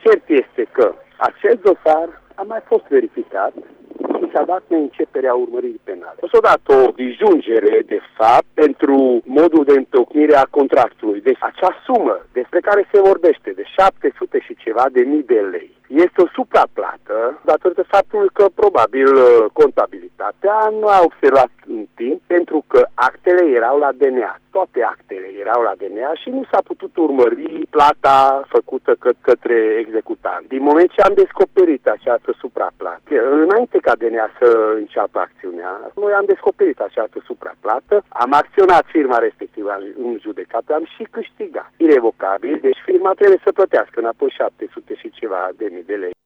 Cert este că acel dosar a mai fost verificat și s-a dat neînceperea urmăririi penale. S-a dat o disjungere, de fapt, pentru modul de întocmire a contractului. Deci acea sumă despre care se vorbește, de 700 și ceva de mii de lei, este o supraplată datorită faptului că probabil contabilitatea nu a observat în timp, pentru că actele erau la DNA. Toate actele erau la DNA și nu s-a putut urmări plata făcută către executant. Din moment ce am descoperit această supraplată, înainte ca DNA să înceapă acțiunea, noi am descoperit această supraplată, am acționat firma respectivă în judecată, am și câștigat. Irevocabil, deci firma trebuie să plătească înapoi 700 și ceva de mii de lei.